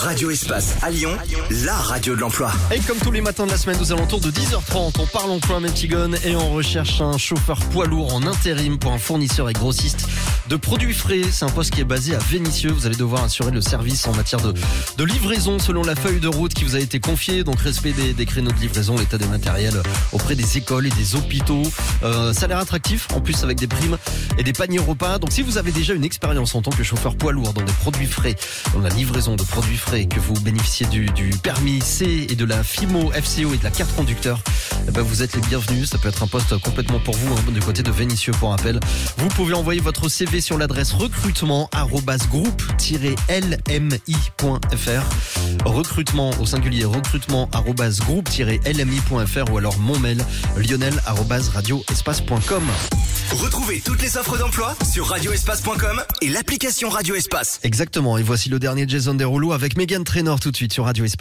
Radio Espace à Lyon, la radio de l'emploi. Et comme tous les matins de la semaine, aux alentours de 10h30, on parle emploi Metigone et on recherche un chauffeur poids lourd en intérim pour un fournisseur et grossiste de produits frais. C'est un poste qui est basé à Vénissieux. Vous allez devoir assurer le service en matière de livraison selon la feuille de route qui vous a été confiée. Donc respect des créneaux de livraison, l'état des matériels auprès des écoles et des hôpitaux. Ça a l'air attractif, en plus avec des primes et des paniers repas. Donc si vous avez déjà une expérience en tant que chauffeur poids lourd dans des produits frais, dans la livraison de produits frais, que vous bénéficiez du permis C et de la FIMO, FCO et de la carte conducteur, vous êtes les bienvenus. Ça peut être un poste complètement pour vous, du côté de Vénissieux pour rappel. Vous pouvez envoyer votre CV sur l'adresse recrutement@groupe-lmi.fr. Recrutement au singulier, recrutement@groupe-lmi.fr ou alors mon mail lionel@radioespace.com. Retrouvez toutes les offres d'emploi sur radioespace.com et l'application Radio Espace. Exactement, et voici le dernier Jason Derulo avec Meghan Trainor tout de suite sur Radio Espace.